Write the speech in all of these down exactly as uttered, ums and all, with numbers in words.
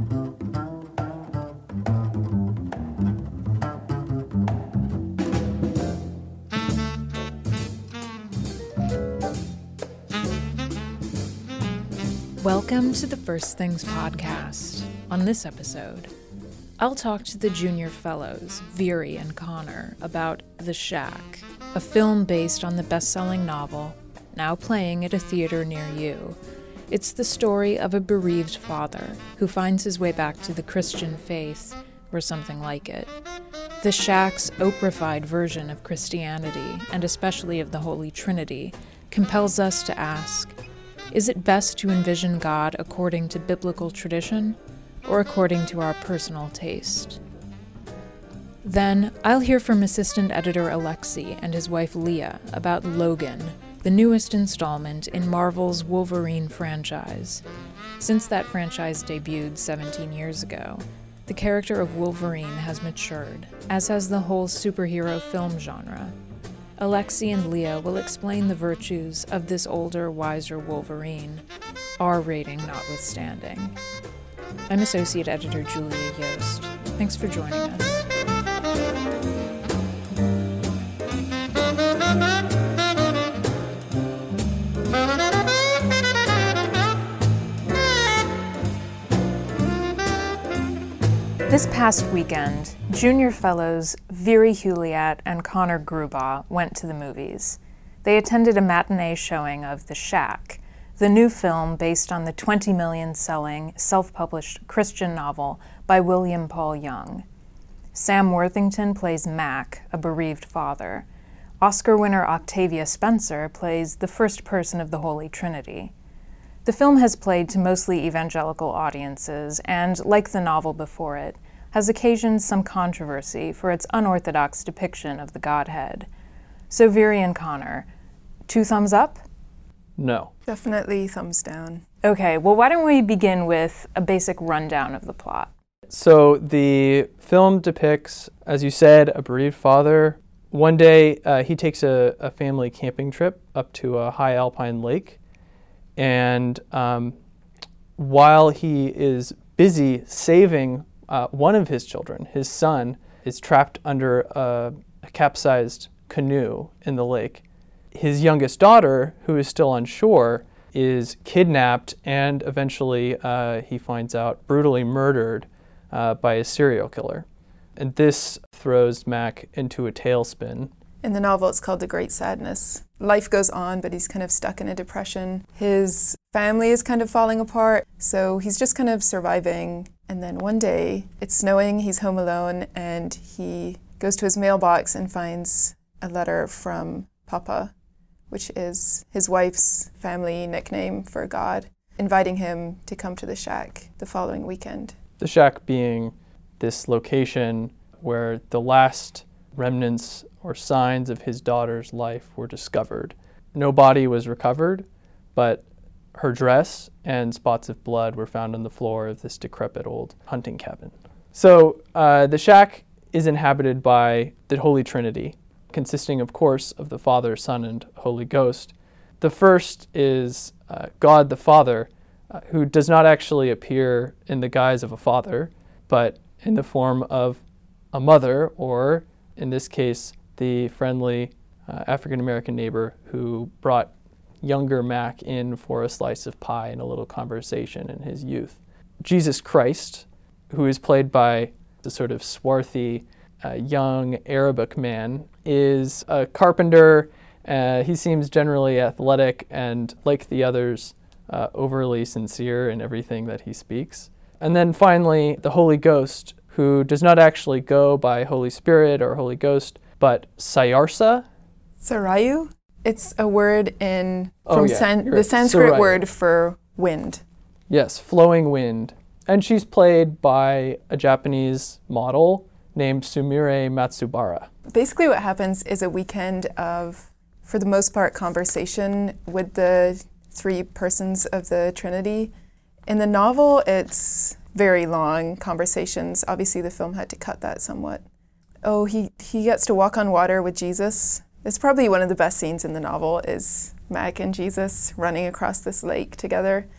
Welcome to the First Things podcast. On this episode, I'll talk to the junior fellows, Veery and Connor, about The Shack, a film based on the best-selling novel, now playing at a theater near you. It's the story of a bereaved father who finds his way back to the Christian faith, or something like it. The Shack's Oprah-fied version of Christianity, and especially of the Holy Trinity, compels us to ask, is it best to envision God according to biblical tradition, or according to our personal taste? Then, I'll hear from assistant editor Alexi and his wife Leah about Logan, the newest installment in Marvel's Wolverine franchise. Since that franchise debuted seventeen years ago, the character of Wolverine has matured, as has the whole superhero film genre. Alexi and Leah will explain the virtues of this older, wiser Wolverine, R rating notwithstanding. I'm Associate Editor Julia Yost. Thanks for joining us. This past weekend, junior fellows Veery Hewlett and Connor Grubaugh went to the movies. They attended a matinee showing of The Shack, the new film based on the twenty million selling, self-published Christian novel by William Paul Young. Sam Worthington plays Mac, a bereaved father. Oscar winner Octavia Spencer plays the first person of the Holy Trinity. The film has played to mostly evangelical audiences and, like the novel before it, has occasioned some controversy for its unorthodox depiction of the Godhead. So Veery and Connor, two thumbs up? No. Definitely thumbs down. Okay, well why don't we begin with a basic rundown of the plot? So the film depicts, as you said, a bereaved father. One day uh, he takes a, a family camping trip up to a high alpine lake. And um, while he is busy saving uh, one of his children, his son is trapped under a, a capsized canoe in the lake. His youngest daughter, who is still on shore, is kidnapped and eventually, uh, he finds out, brutally murdered uh, by a serial killer. And this throws Mac into a tailspin. In the novel, it's called The Great Sadness. Life goes on, but he's kind of stuck in a depression. His family is kind of falling apart, so he's just kind of surviving. And then one day, it's snowing, he's home alone, and he goes to his mailbox and finds a letter from Papa, which is his wife's family nickname for God, inviting him to come to the Shack the following weekend. The Shack being this location where the last remnants or signs of his daughter's life were discovered. No body was recovered, but her dress and spots of blood were found on the floor of this decrepit old hunting cabin. So uh, the Shack is inhabited by the Holy Trinity, consisting, of course, of the Father, Son, and Holy Ghost. The first is uh, God the Father, uh, who does not actually appear in the guise of a father, but in the form of a mother, or in this case, the friendly uh, African-American neighbor who brought younger Mac in for a slice of pie and a little conversation in his youth. Jesus Christ, who is played by the sort of swarthy, uh, young Arabic man, is a carpenter. Uh, he seems generally athletic and, like the others, uh, overly sincere in everything that he speaks. And then finally, the Holy Ghost, who does not actually go by Holy Spirit or Holy Ghost, but Sayarsa. Sarayu? It's a word in Oh, from yeah, san- you're the right. Sanskrit Sarayu. word for wind. Yes, flowing wind. And she's played by a Japanese model named Sumire Matsubara. Basically what happens is a weekend of, for the most part, conversation with the three persons of the Trinity. In the novel, it's very long conversations. Obviously, the film had to cut that somewhat. Oh, he, he gets to walk on water with Jesus. It's probably one of the best scenes in the novel is Mac and Jesus running across this lake together.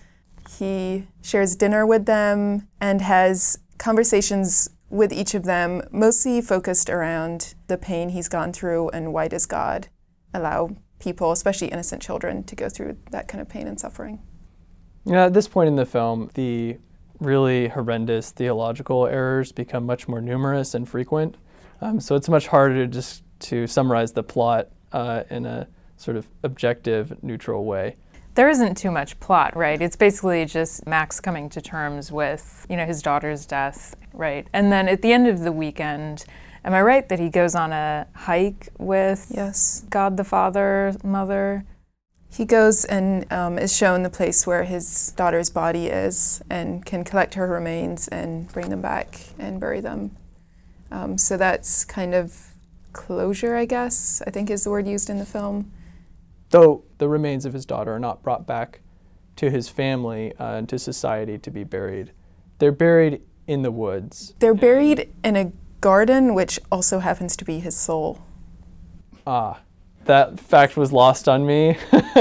He shares dinner with them and has conversations with each of them, mostly focused around the pain he's gone through and why does God allow people, especially innocent children, to go through that kind of pain and suffering. You know, at this point in the film, the really horrendous theological errors become much more numerous and frequent. Um, so it's much harder to just to summarize the plot uh, in a sort of objective, neutral way. There isn't too much plot, right? It's basically just Max coming to terms with, you know, his daughter's death, right? And then at the end of the weekend, am I right that he goes on a hike with Yes. God the Father, Mother? He goes and um, is shown the place where his daughter's body is and can collect her remains and bring them back and bury them. Um, so that's kind of closure, I guess, I think is the word used in the film. Though the remains of his daughter are not brought back to his family uh, and to society to be buried. They're buried in the woods. They're buried in a garden, which also happens to be his soul. Ah, that fact was lost on me.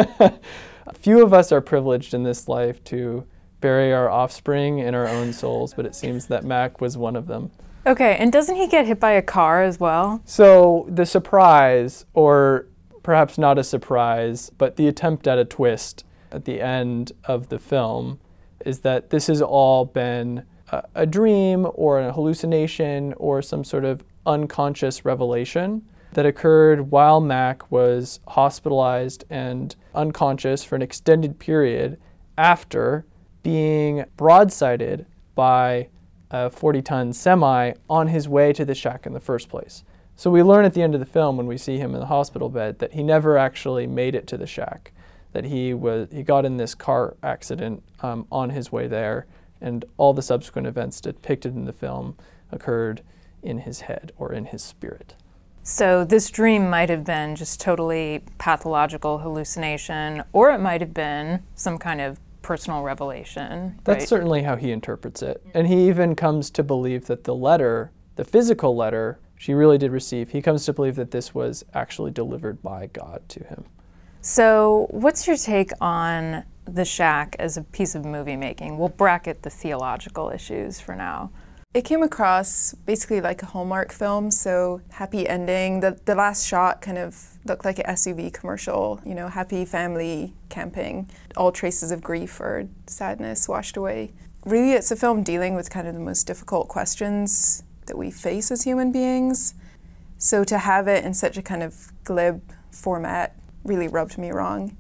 Few of us are privileged in this life to bury our offspring in our own souls, but it seems that Mac was one of them. Okay, and doesn't he get hit by a car as well? So the surprise, or perhaps not a surprise, but the attempt at a twist at the end of the film is that this has all been a, a dream or a hallucination or some sort of unconscious revelation that occurred while Mac was hospitalized and unconscious for an extended period after being broadsided by a forty-ton semi on his way to the shack in the first place. So we learn at the end of the film when we see him in the hospital bed that he never actually made it to the shack, that he was he got in this car accident um, on his way there, and all the subsequent events depicted in the film occurred in his head or in his spirit. So this dream might have been just totally pathological hallucination, or it might have been some kind of personal revelation. That's right? certainly how he interprets it. And he even comes to believe that the letter, the physical letter she really did receive, he comes to believe that this was actually delivered by God to him. So what's your take on The Shack as a piece of movie making? We'll bracket the theological issues for now. It came across basically like a Hallmark film, so happy ending. The the last shot kind of looked like an S U V commercial, you know, happy family camping. All traces of grief or sadness washed away. Really, it's a film dealing with kind of the most difficult questions that we face as human beings. So to have it in such a kind of glib format really rubbed me wrong.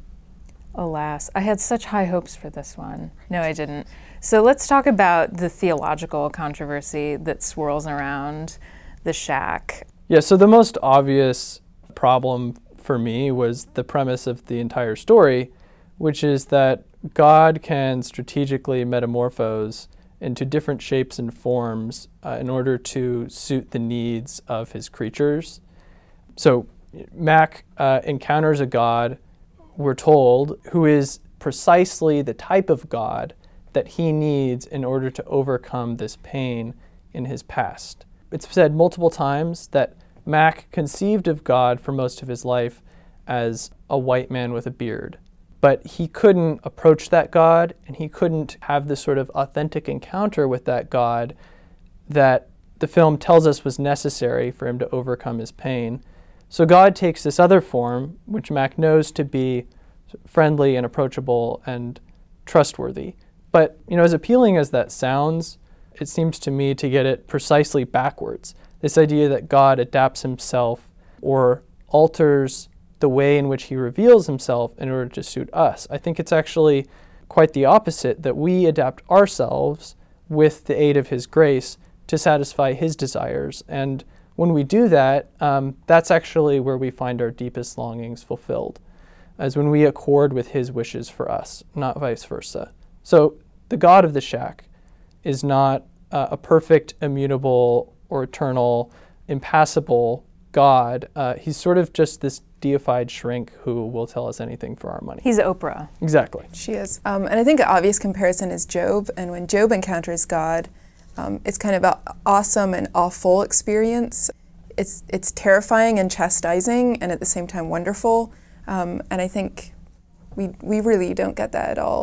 Alas, I had such high hopes for this one. No, I didn't. So let's talk about the theological controversy that swirls around The Shack. Yeah, so the most obvious problem for me was the premise of the entire story, which is that God can strategically metamorphose into different shapes and forms uh, in order to suit the needs of his creatures. So Mac uh, encounters a God, we're told, who is precisely the type of God that he needs in order to overcome this pain in his past. It's said multiple times that Mac conceived of God for most of his life as a white man with a beard. But he couldn't approach that God, and he couldn't have this sort of authentic encounter with that God that the film tells us was necessary for him to overcome his pain. So God takes this other form, which Mac knows to be friendly and approachable and trustworthy. But, you know, as appealing as that sounds, it seems to me to get it precisely backwards. This idea that God adapts himself or alters the way in which he reveals himself in order to suit us. I think it's actually quite the opposite, that we adapt ourselves with the aid of his grace to satisfy his desires. And when we do that, um, that's actually where we find our deepest longings fulfilled, as when we accord with his wishes for us, not vice versa. So the God of the Shack is not uh, a perfect, immutable, or eternal, impassible God. Uh, he's sort of just this deified shrink who will tell us anything for our money. He's Oprah. Exactly. She is. Um, and I think an obvious comparison is Job. And when Job encounters God, um, it's kind of an awesome and awful experience. It's it's terrifying and chastising and at the same time wonderful. Um, and I think we we really don't get that at all.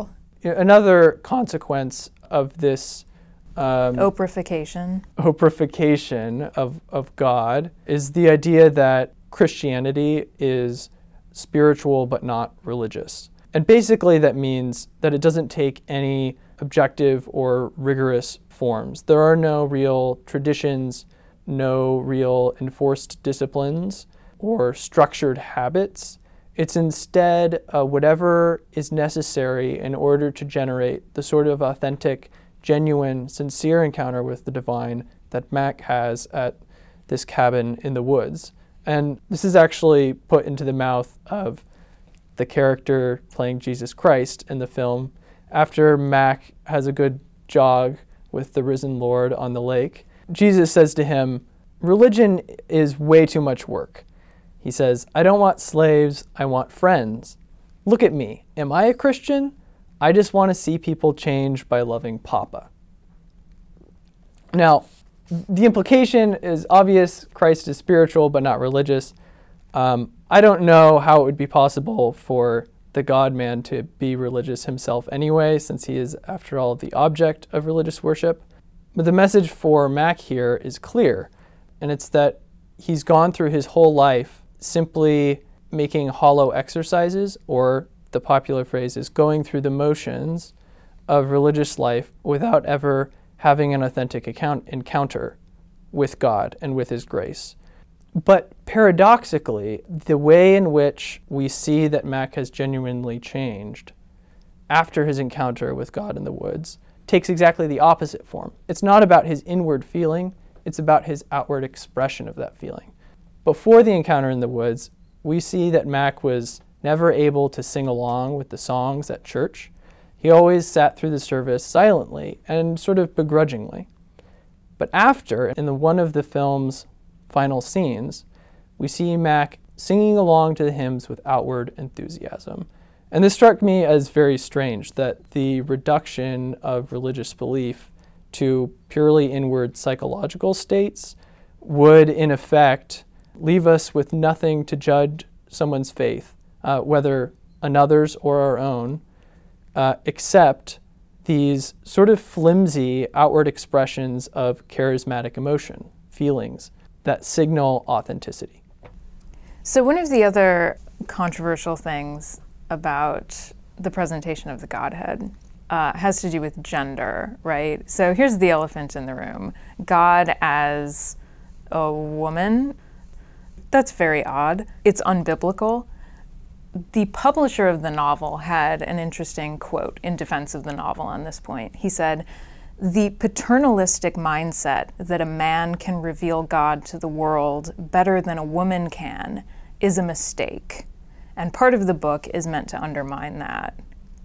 Another consequence of this um, Oprahfication. Oprahfication of, of God is the idea that Christianity is spiritual but not religious. And basically that means that it doesn't take any objective or rigorous forms. There are no real traditions, no real enforced disciplines or structured habits. It's instead uh, whatever is necessary in order to generate the sort of authentic, genuine, sincere encounter with the divine that Mac has at this cabin in the woods. And this is actually put into the mouth of the character playing Jesus Christ in the film after Mac has a good jog with the risen Lord on the lake. Jesus says to him, "Religion is way too much work." He says, "I don't want slaves, I want friends. Look at me. Am I a Christian? I just want to see people change by loving Papa." Now, the implication is obvious. Christ is spiritual but not religious. Um, I don't know how it would be possible for the God-man to be religious himself anyway, since he is, after all, the object of religious worship. But the message for Mac here is clear, and it's that he's gone through his whole life simply making hollow exercises, or the popular phrase is going through the motions of religious life without ever having an authentic account, encounter with God and with his grace. But paradoxically, the way in which we see that Mac has genuinely changed after his encounter with God in the woods takes exactly the opposite form. It's not about his inward feeling, it's about his outward expression of that feeling. Before the encounter in the woods, we see that Mac was never able to sing along with the songs at church. He always sat through the service silently and sort of begrudgingly. But after, in the one of the film's final scenes, we see Mac singing along to the hymns with outward enthusiasm. And this struck me as very strange, that the reduction of religious belief to purely inward psychological states would, in effect, leave us with nothing to judge someone's faith, uh, whether another's or our own, uh, except these sort of flimsy outward expressions of charismatic emotion, feelings, that signal authenticity. So one of the other controversial things about the presentation of the Godhead uh, has to do with gender, right? So here's the elephant in the room. God as a woman. That's very odd. It's unbiblical. The publisher of the novel had an interesting quote in defense of the novel on this point. He said, "The paternalistic mindset that a man can reveal God to the world better than a woman can is a mistake, and part of the book is meant to undermine that."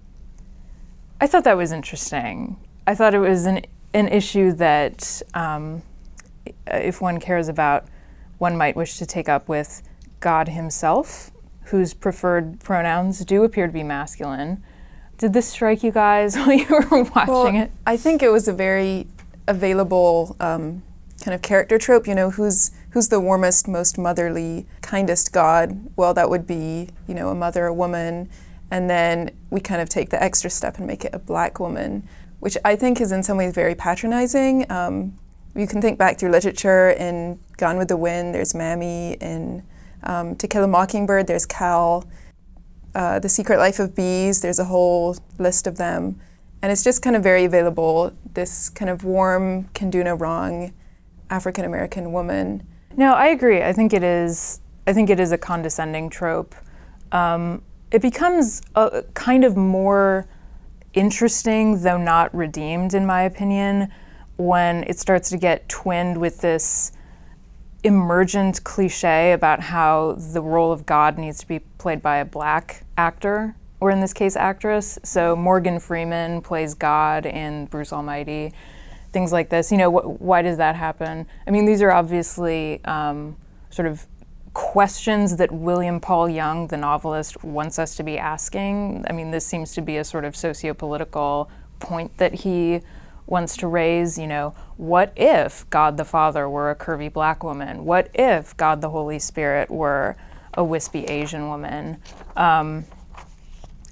I thought that was interesting. I thought it was an, an issue that, um, if one cares about, one might wish to take up with God himself, whose preferred pronouns do appear to be masculine. Did this strike you guys while you were watching well, it? I think it was a very available um, kind of character trope. You know, who's who's the warmest, most motherly, kindest God? Well, that would be, you know, a mother, a woman. And then we kind of take the extra step and make it a black woman, which I think is in some ways very patronizing. Um, you can think back through literature. In Gone with the Wind, there's Mammy. In um, To Kill a Mockingbird, there's Cal. Uh, The Secret Life of Bees, there's a whole list of them. And it's just kind of very available, this kind of warm, can do no wrong African-American woman. No, I agree. I think it is, I think it is a condescending trope. Um, it becomes a, kind of more interesting, though not redeemed, in my opinion, when it starts to get twinned with this emergent cliche about how the role of God needs to be played by a black actor, or in this case, actress. So Morgan Freeman plays God in Bruce Almighty, things like this. You know, wh- why does that happen? I mean, these are obviously um, sort of questions that William Paul Young, the novelist, wants us to be asking. I mean, this seems to be a sort of socio-political point that he wants to raise. You know, what if God the Father were a curvy black woman? What if God the Holy Spirit were a wispy Asian woman? Um,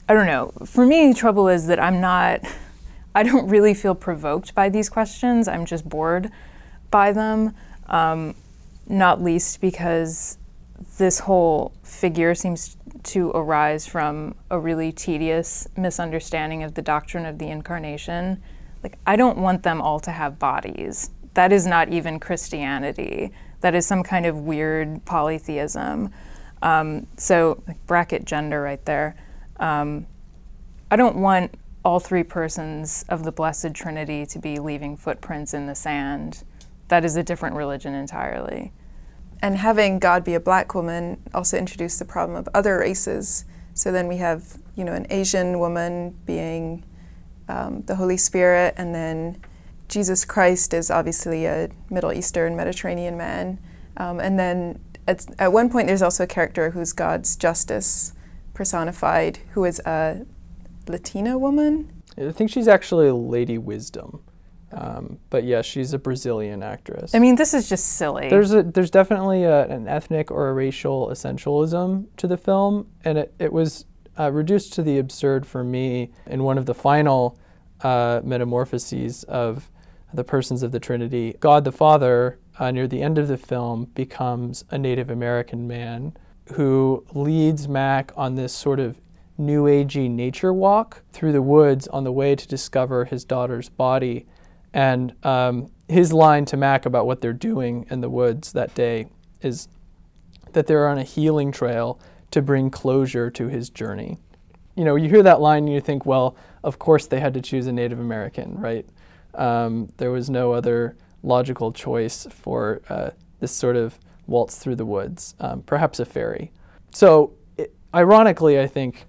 I don't know. For me, the trouble is that I'm not, I don't really feel provoked by these questions. I'm just bored by them, um, not least because this whole figure seems to arise from a really tedious misunderstanding of the doctrine of the incarnation. Like, I don't want them all to have bodies. That is not even Christianity. That is some kind of weird polytheism. Um, so, like, bracket gender right there. Um, I don't want all three persons of the Blessed Trinity to be leaving footprints in the sand. That is a different religion entirely. And having God be a black woman also introduced the problem of other races. So then we have, you know, an Asian woman being um, the Holy Spirit, and then Jesus Christ is obviously a Middle Eastern, Mediterranean man. Um, and then at, at one point there's also a character who's God's justice personified, who is a Latina woman. I think she's actually Lady Wisdom. Um, but yeah, she's a Brazilian actress. I mean, this is just silly. There's a, there's definitely a, an ethnic or a racial essentialism to the film, and it, it was uh, reduced to the absurd for me in one of the final uh, metamorphoses of the persons of the Trinity. God the Father, uh, near the end of the film, becomes a Native American man who leads Mac on this sort of new agey nature walk through the woods on the way to discover his daughter's body. And um, his line to Mac about what they're doing in the woods that day is that they're on a healing trail to bring closure to his journey. You know, you hear that line and you think, well, of course they had to choose a Native American, right? Um, there was no other logical choice for uh, this sort of waltz through the woods, um, perhaps a fairy. So, it, ironically, I think,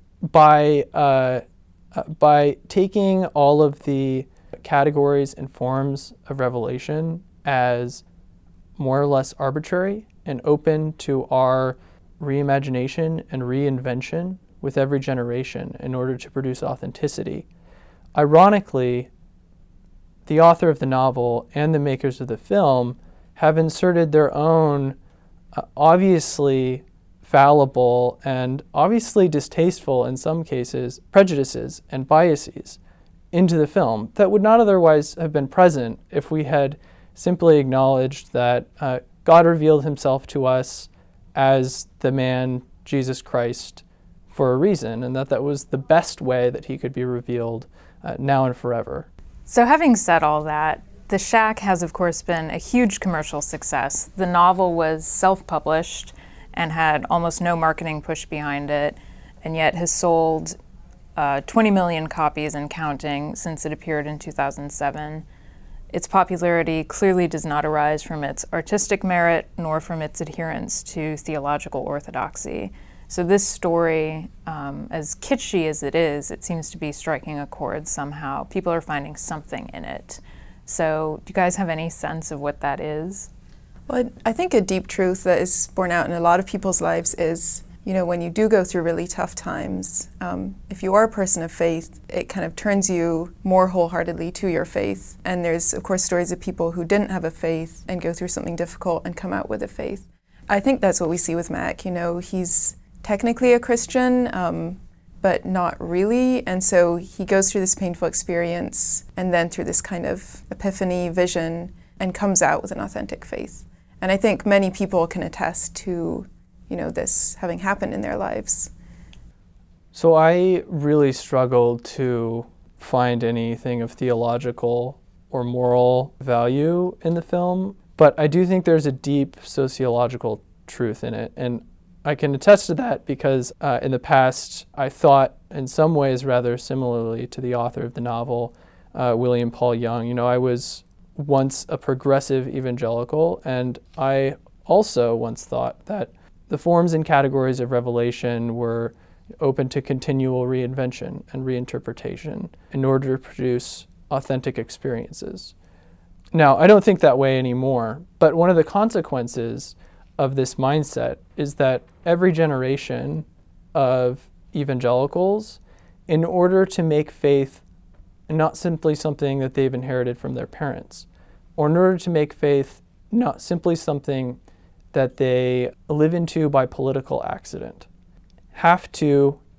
by uh, uh, by taking all of the categories and forms of revelation as more or less arbitrary and open to our reimagination and reinvention with every generation in order to produce authenticity. Ironically, the author of the novel and the makers of the film have inserted their own uh, obviously fallible and obviously distasteful, in some cases, prejudices and biases into the film that would not otherwise have been present if we had simply acknowledged that uh, God revealed himself to us as the man Jesus Christ for a reason, and that that was the best way that he could be revealed uh, now and forever. So having said all that, The Shack has of course been a huge commercial success. The novel was self-published and had almost no marketing push behind it, and yet has sold Uh, twenty million copies and counting since it appeared in two thousand seven. Its popularity clearly does not arise from its artistic merit nor from its adherence to theological orthodoxy. So this story, um, as kitschy as it is, it seems to be striking a chord somehow. People are finding something in it. So do you guys have any sense of what that is? Well, I think a deep truth that is borne out in a lot of people's lives is, you know, when you do go through really tough times, um, if you are a person of faith, it kind of turns you more wholeheartedly to your faith. And there's, of course, stories of people who didn't have a faith and go through something difficult and come out with a faith. I think that's what we see with Mac. You know, he's technically a Christian, um, but not really. And so he goes through this painful experience and then through this kind of epiphany vision and comes out with an authentic faith. And I think many people can attest to, you know, this having happened in their lives. So I really struggled to find anything of theological or moral value in the film, but I do think there's a deep sociological truth in it. And I can attest to that because uh, in the past, I thought in some ways rather similarly to the author of the novel, uh, William Paul Young. You know, I was once a progressive evangelical, and I also once thought that the forms and categories of revelation were open to continual reinvention and reinterpretation in order to produce authentic experiences. Now, I don't think that way anymore, but one of the consequences of this mindset is that every generation of evangelicals, in order to make faith not simply something that they've inherited from their parents, or in order to make faith not simply something that they live into by political accident, have to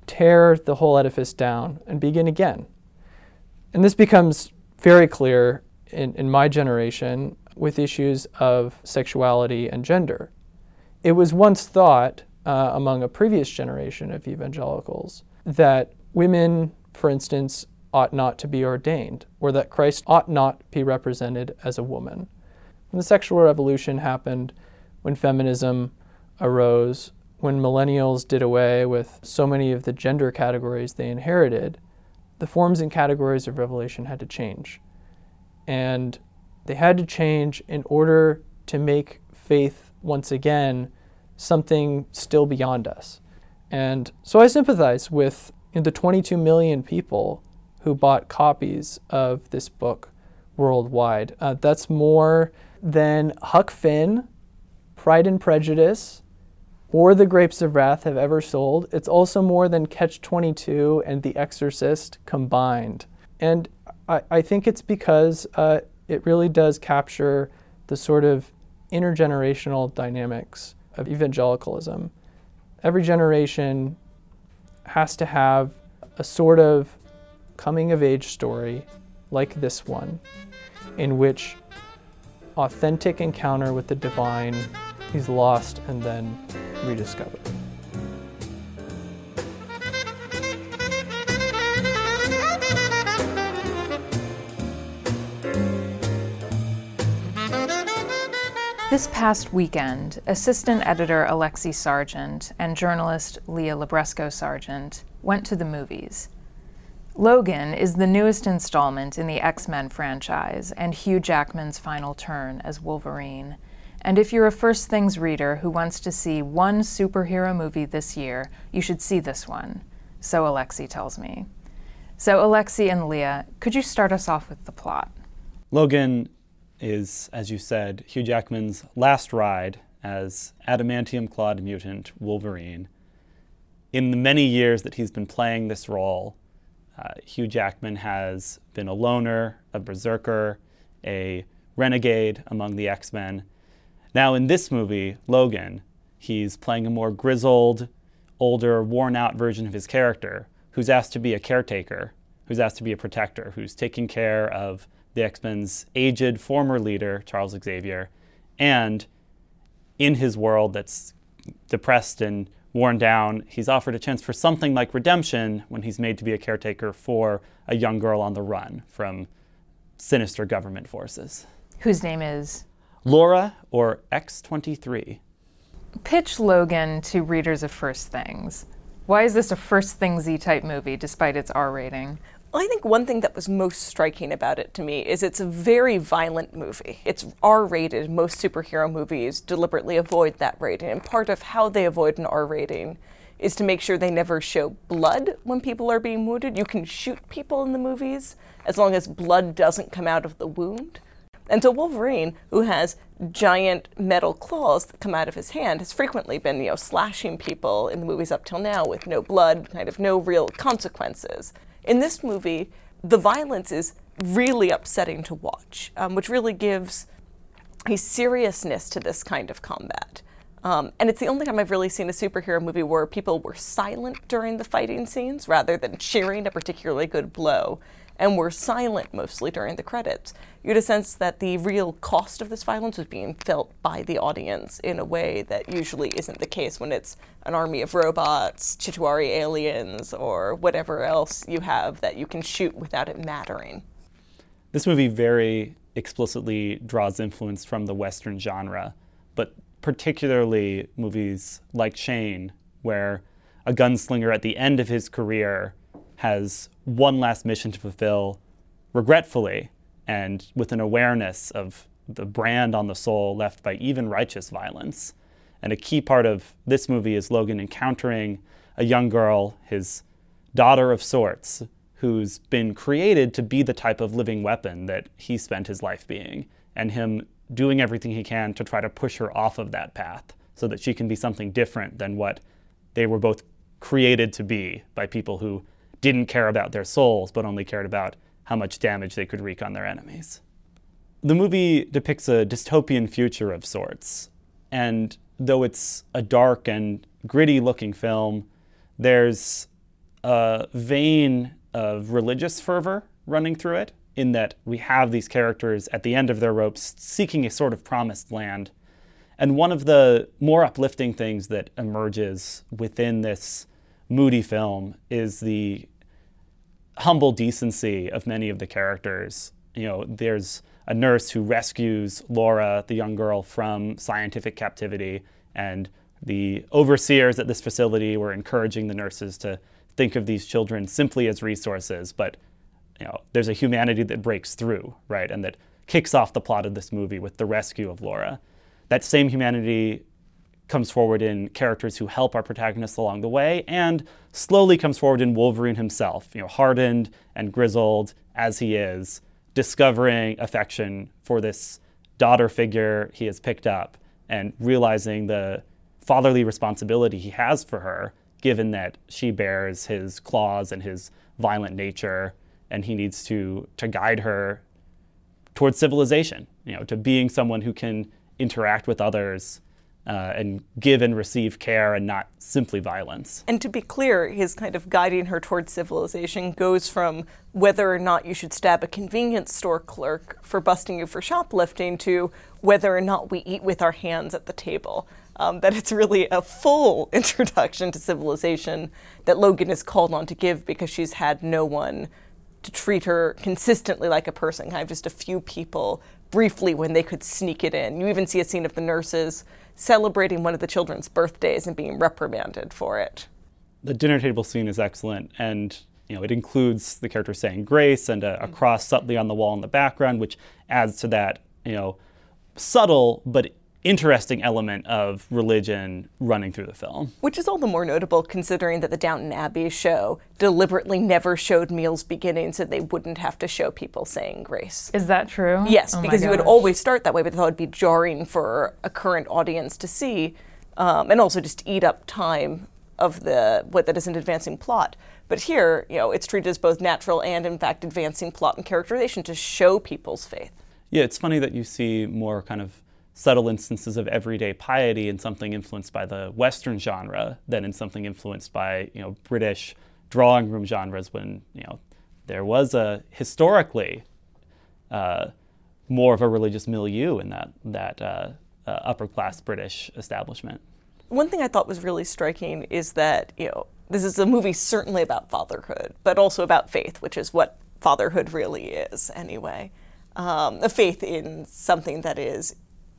tear the whole edifice down and begin again. And this becomes very clear in, in my generation with issues of sexuality and gender. It was once thought uh, among a previous generation of evangelicals that women, for instance, ought not to be ordained, or that Christ ought not be represented as a woman. When the sexual revolution happened, when feminism arose, when millennials did away with so many of the gender categories they inherited, the forms and categories of revelation had to change. And they had to change in order to make faith, once again, something still beyond us. And so I sympathize with you know, the twenty-two million people who bought copies of this book worldwide. Uh, that's more than Huck Finn, Pride and Prejudice, or The Grapes of Wrath have ever sold. It's also more than Catch twenty-two and The Exorcist combined. And I, I think it's because uh, it really does capture the sort of intergenerational dynamics of evangelicalism. Every generation has to have a sort of coming-of-age story like this one, in which authentic encounter with the divine is lost and then rediscovered. This past weekend, assistant editor Alexi Sargent and journalist Leah Labresco-Sargent went to the movies. Logan is the newest installment in the X-Men franchise and Hugh Jackman's final turn as Wolverine. And if you're a First Things reader who wants to see one superhero movie this year, you should see this one, so Alexi tells me. So Alexi and Leah, could you start us off with the plot? Logan is, as you said, Hugh Jackman's last ride as adamantium-clawed mutant Wolverine. In the many years that he's been playing this role, uh, Hugh Jackman has been a loner, a berserker, a renegade among the X-Men. Now in this movie, Logan, he's playing a more grizzled, older, worn-out version of his character who's asked to be a caretaker, who's asked to be a protector, who's taking care of the X-Men's aged former leader, Charles Xavier, and in his world that's depressed and worn down, he's offered a chance for something like redemption when he's made to be a caretaker for a young girl on the run from sinister government forces. Whose name is? Laura, or X twenty-three. Pitch Logan to readers of First Things. Why is this a First Things-y type movie despite its R rating? I think one thing that was most striking about it to me is it's a very violent movie. It's R rated. Most superhero movies deliberately avoid that rating. And part of how they avoid an R rating is to make sure they never show blood when people are being wounded. You can shoot people in the movies as long as blood doesn't come out of the wound. And so Wolverine, who has giant metal claws that come out of his hand, has frequently been, you know, slashing people in the movies up till now with no blood, kind of no real consequences. In this movie, the violence is really upsetting to watch, um, which really gives a seriousness to this kind of combat. Um, and it's the only time I've really seen a superhero movie where people were silent during the fighting scenes rather than cheering a particularly good blow, and were silent mostly during the credits. You had a sense that the real cost of this violence was being felt by the audience in a way that usually isn't the case when it's an army of robots, Chitauri aliens, or whatever else you have that you can shoot without it mattering. This movie very explicitly draws influence from the Western genre, but particularly movies like Shane, where a gunslinger at the end of his career has one last mission to fulfill, regretfully, and with an awareness of the brand on the soul left by even righteous violence. And a key part of this movie is Logan encountering a young girl, his daughter of sorts, who's been created to be the type of living weapon that he spent his life being, and him doing everything he can to try to push her off of that path so that she can be something different than what they were both created to be by people who didn't care about their souls, but only cared about how much damage they could wreak on their enemies. The movie depicts a dystopian future of sorts, and though it's a dark and gritty looking film, there's a vein of religious fervor running through it, in that we have these characters at the end of their ropes seeking a sort of promised land. And one of the more uplifting things that emerges within this moody film is the humble decency of many of the characters. You know, there's a nurse who rescues Laura, the young girl, from scientific captivity, and the overseers at this facility were encouraging the nurses to think of these children simply as resources, but you know, there's a humanity that breaks through, right, and that kicks off the plot of this movie with the rescue of Laura. That same humanity comes forward in characters who help our protagonists along the way, and slowly comes forward in Wolverine himself, you know, hardened and grizzled as he is, discovering affection for this daughter figure he has picked up, and realizing the fatherly responsibility he has for her, given that she bears his claws and his violent nature, and he needs to to guide her towards civilization, you know, to being someone who can interact with others uh, and give and receive care and not simply violence. And to be clear, his kind of guiding her towards civilization goes from whether or not you should stab a convenience store clerk for busting you for shoplifting to whether or not we eat with our hands at the table. Um, that it's really a full introduction to civilization that Logan is called on to give because she's had no one to treat her consistently like a person, kind of just a few people briefly when they could sneak it in. You even see a scene of the nurses celebrating one of the children's birthdays and being reprimanded for it. The dinner table scene is excellent, and you know it includes the character saying grace and a, a cross subtly on the wall in the background, which adds to that, you know, subtle but interesting element of religion running through the film. Which is all the more notable considering that the Downton Abbey show deliberately never showed meals beginning so they wouldn't have to show people saying grace. Is that true? Yes, Oh my because you would gosh. always start that way, but I thought it would be jarring for a current audience to see, um, and also just eat up time of the what that isn't advancing plot. But here, you know, it's treated as both natural and, in fact, advancing plot and characterization to show people's faith. Yeah, it's funny that you see more kind of subtle instances of everyday piety in something influenced by the Western genre than in something influenced by, you know, British drawing room genres, when, you know, there was a historically uh, more of a religious milieu in that, that uh, uh, upper class British establishment. One thing I thought was really striking is that, you know, this is a movie certainly about fatherhood, but also about faith, which is what fatherhood really is anyway. Um, a faith in something that is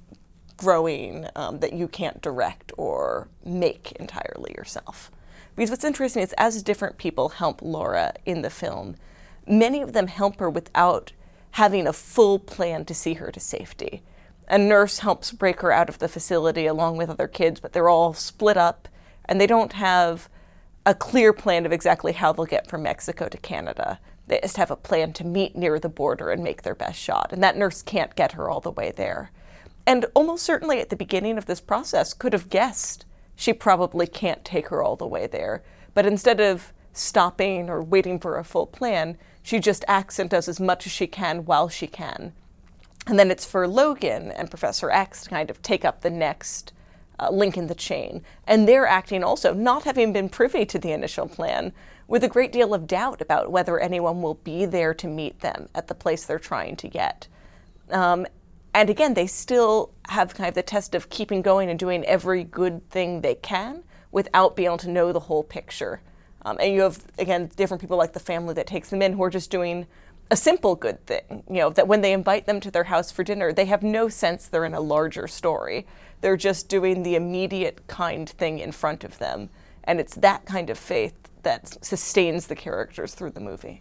growing, um, that you can't direct or make entirely yourself. Because what's interesting is as different people help Laura in the film, many of them help her without having a full plan to see her to safety. A nurse helps break her out of the facility along with other kids, but they're all split up and they don't have a clear plan of exactly how they'll get from Mexico to Canada. They just have a plan to meet near the border and make their best shot, and that nurse can't get her all the way there. And almost certainly at the beginning of this process could have guessed she probably can't take her all the way there. But instead of stopping or waiting for a full plan, she just acts and does as much as she can while she can. And then it's for Logan and Professor X to kind of take up the next uh, link in the chain. And they're acting also, not having been privy to the initial plan, with a great deal of doubt about whether anyone will be there to meet them at the place they're trying to get. Um, And again, they still have kind of the test of keeping going and doing every good thing they can without being able to know the whole picture. Um, and you have, again, different people like the family that takes them in who are just doing a simple good thing. You know, that when they invite them to their house for dinner, they have no sense they're in a larger story. They're just doing the immediate kind thing in front of them. And it's that kind of faith that sustains the characters through the movie.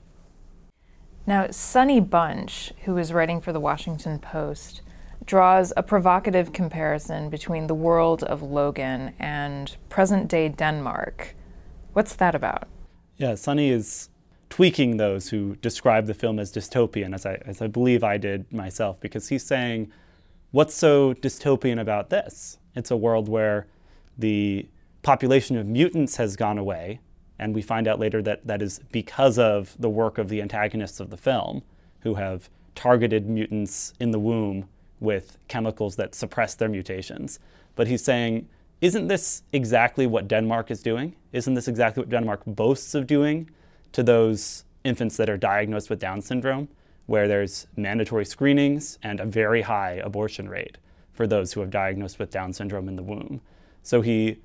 Now, Sonny Bunch, who is writing for the Washington Post, draws a provocative comparison between the world of Logan and present-day Denmark. What's that about? Yeah, Sonny is tweaking those who describe the film as dystopian, as I, as I believe I did myself, because he's saying, what's so dystopian about this? It's a world where the population of mutants has gone away, and we find out later that that is because of the work of the antagonists of the film, who have targeted mutants in the womb with chemicals that suppress their mutations. But he's saying isn't this exactly what Denmark is doing? Isn't this exactly what Denmark boasts of doing to those infants that are diagnosed with Down syndrome, where there's mandatory screenings and a very high abortion rate for those who have diagnosed with Down syndrome in the womb? So he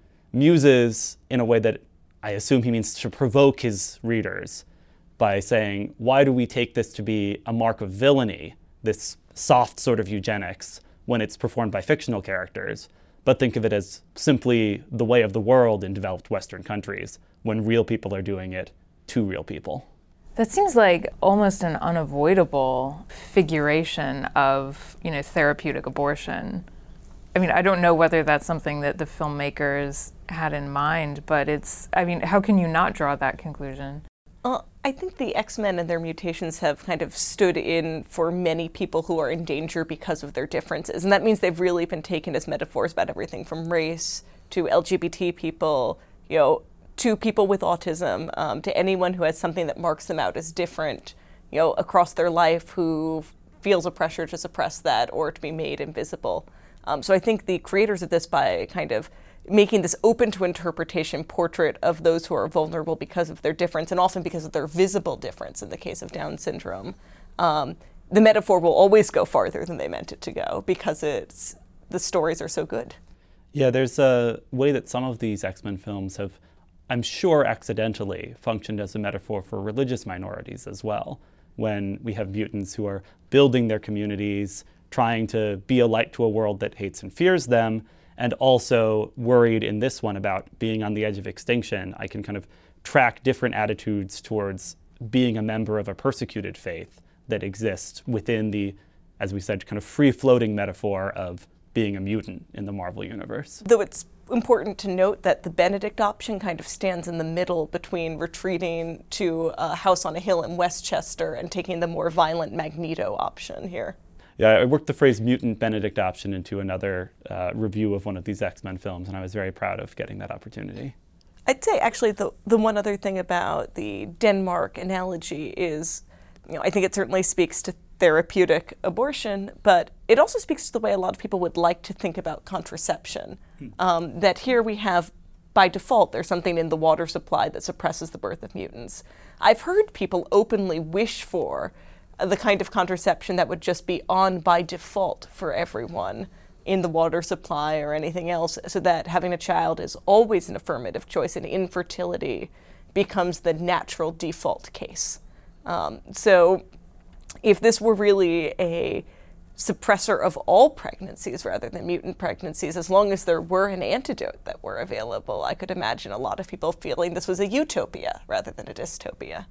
muses in a way that I assume he means to provoke his readers by saying, why do we take this to be a mark of villainy, this soft sort of eugenics, when it's performed by fictional characters, but think of it as simply the way of the world in developed Western countries when real people are doing it to real people? That seems like almost an unavoidable figuration of, you know, therapeutic abortion. I mean, I don't know whether that's something that the filmmakers had in mind, but it's, I mean, how can you not draw that conclusion? Uh, I think the X-Men and their mutations have kind of stood in for many people who are in danger because of their differences. And that means they've really been taken as metaphors about everything from race to L G B T people, you know, to people with autism, um, to anyone who has something that marks them out as different, you know, across their life, who feels a pressure to suppress that or to be made invisible. Um, so I think the creators of this, by kind of making this open to interpretation portrait of those who are vulnerable because of their difference, and often because of their visible difference in the case of Down syndrome, um, the metaphor will always go farther than they meant it to go because it's the stories are so good. Yeah, there's a way that some of these X-Men films have, I'm sure accidentally, functioned as a metaphor for religious minorities as well, when we have mutants who are building their communities, trying to be a light to a world that hates and fears them, and also worried in this one about being on the edge of extinction. I can kind of track different attitudes towards being a member of a persecuted faith that exists within the, as we said, kind of free-floating metaphor of being a mutant in the Marvel Universe. Though it's important to note that the Benedict option kind of stands in the middle between retreating to a house on a hill in Westchester and taking the more violent Magneto option here. Yeah, I worked the phrase mutant Benedict option into another uh, review of one of these X-Men films, and I was very proud of getting that opportunity. I'd say actually the the one other thing about the Denmark analogy is, you know, I think it certainly speaks to therapeutic abortion, but it also speaks to the way a lot of people would like to think about contraception. Hmm. Um, that here we have, by default, there's something in the water supply that suppresses the birth of mutants. I've heard people openly wish for the kind of contraception that would just be on by default for everyone in the water supply or anything else, so that having a child is always an affirmative choice and infertility becomes the natural default case. Um, so if this were really a suppressor of all pregnancies rather than mutant pregnancies, as long as there were an antidote that were available, I could imagine a lot of people feeling this was a utopia rather than a dystopia.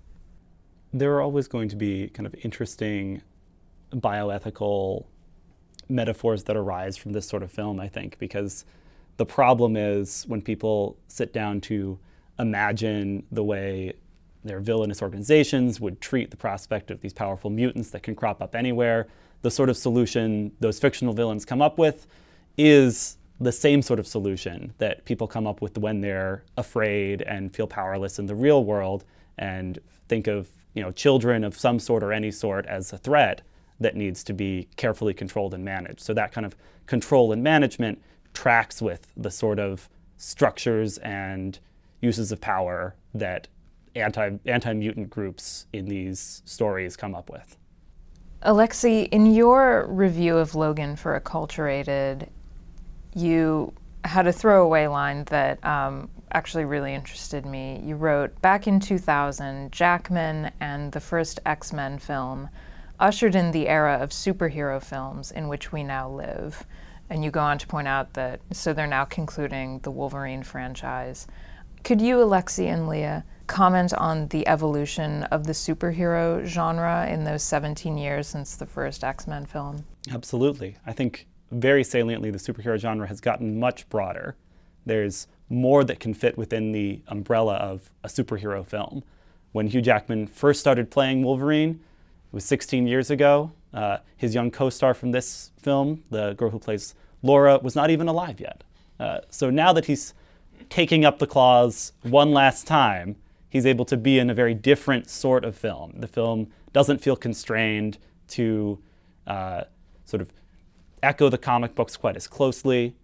There are always going to be kind of interesting bioethical metaphors that arise from this sort of film, I think, because the problem is when people sit down to imagine the way their villainous organizations would treat the prospect of these powerful mutants that can crop up anywhere, the sort of solution those fictional villains come up with is the same sort of solution that people come up with when they're afraid and feel powerless in the real world and think of, you know, children of some sort or any sort as a threat that needs to be carefully controlled and managed. So that kind of control and management tracks with the sort of structures and uses of power that anti, anti-mutant groups in these stories come up with. Alexi, in your review of Logan for Acculturated, you had a throwaway line that um, actually really interested me. You wrote, back in two thousand, Jackman and the first X-Men film ushered in the era of superhero films in which we now live. And you go on to point out that, so they're now concluding the Wolverine franchise. Could you, Alexi and Leah, comment on the evolution of the superhero genre in those seventeen years since the first X-Men film? Absolutely. I think very saliently the superhero genre has gotten much broader. There's more that can fit within the umbrella of a superhero film. When Hugh Jackman first started playing Wolverine, it was sixteen years ago. Uh, his young co-star from this film, the girl who plays Laura, was not even alive yet. Uh, so now that he's taking up the claws one last time, he's able to be in a very different sort of film. The film doesn't feel constrained to uh, sort of echo the comic books quite as closely.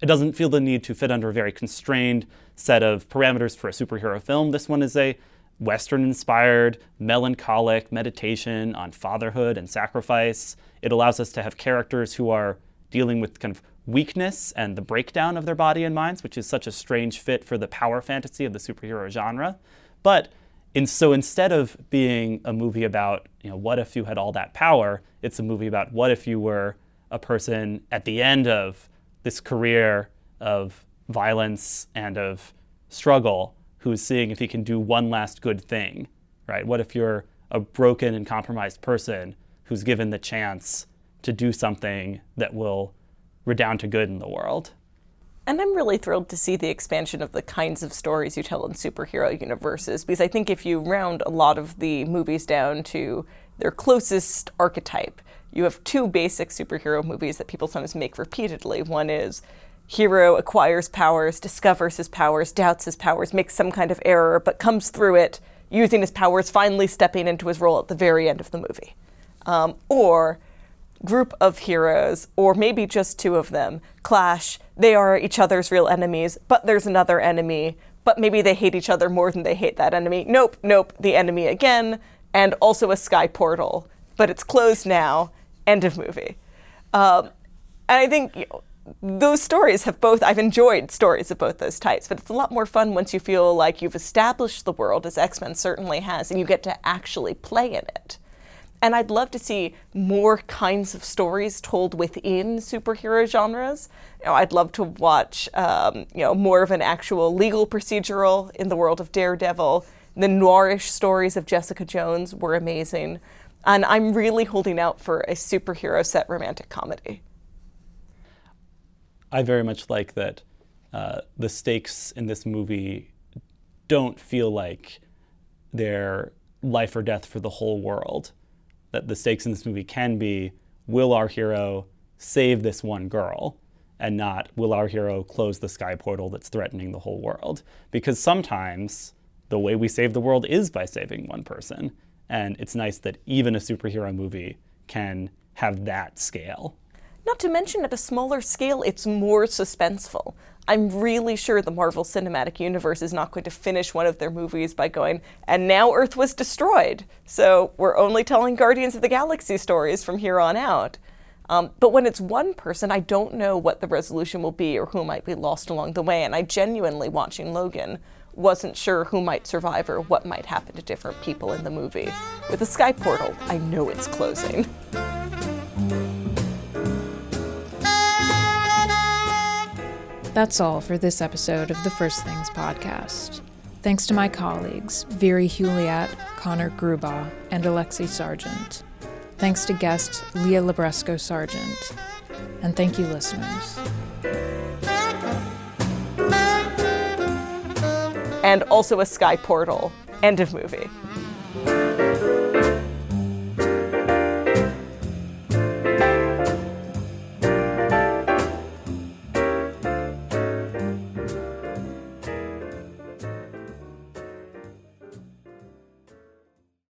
it doesn't feel the need to fit under a very constrained set of parameters for a superhero film. This one is a Western-inspired, melancholic meditation on fatherhood and sacrifice. It allows us to have characters who are dealing with kind of weakness and the breakdown of their body and minds, which is such a strange fit for the power fantasy of the superhero genre. But in, so instead of being a movie about, you know, what if you had all that power, it's a movie about what if you were a person at the end of this career of violence and of struggle who's seeing if he can do one last good thing, right? What if you're a broken and compromised person who's given the chance to do something that will redound to good in the world? And I'm really thrilled to see the expansion of the kinds of stories you tell in superhero universes, because I think if you round a lot of the movies down to their closest archetype, you have two basic superhero movies that people sometimes make repeatedly. One is hero acquires powers, discovers his powers, doubts his powers, makes some kind of error, but comes through it using his powers, finally stepping into his role at the very end of the movie. Um, or group of heroes, or maybe just two of them, clash. They are each other's real enemies, but there's another enemy, but maybe they hate each other more than they hate that enemy. Nope, nope, the enemy again, and also a sky portal, but it's closed now, end of movie. Um, and I think, you know, those stories have both, I've enjoyed stories of both those types, but it's a lot more fun once you feel like you've established the world, as X-Men certainly has, and you get to actually play in it. And I'd love to see more kinds of stories told within superhero genres. You know, I'd love to watch, um, you know, more of an actual legal procedural in the world of Daredevil. The noirish stories of Jessica Jones were amazing. And I'm really holding out for a superhero set romantic comedy. I very much like that uh, the stakes in this movie don't feel like they're life or death for the whole world. That the stakes in this movie can be, will our hero save this one girl, and not, will our hero close the sky portal that's threatening the whole world? Because sometimes the way we save the world is by saving one person. And it's nice that even a superhero movie can have that scale. Not to mention, at a smaller scale, it's more suspenseful. I'm really sure the Marvel Cinematic Universe is not going to finish one of their movies by going, and now Earth was destroyed, so we're only telling Guardians of the Galaxy stories from here on out. Um, but when it's one person, I don't know what the resolution will be or who might be lost along the way, and I genuinely, watching Logan, wasn't sure who might survive or what might happen to different people in the movie. With the Sky Portal, I know it's closing. That's all for this episode of the First Things podcast. Thanks to my colleagues, Viri Huliat, Connor Grubaugh, and Alexi Sargent. Thanks to guest Leah Labresco-Sargent. And thank you, listeners. And also a sky portal. End of movie.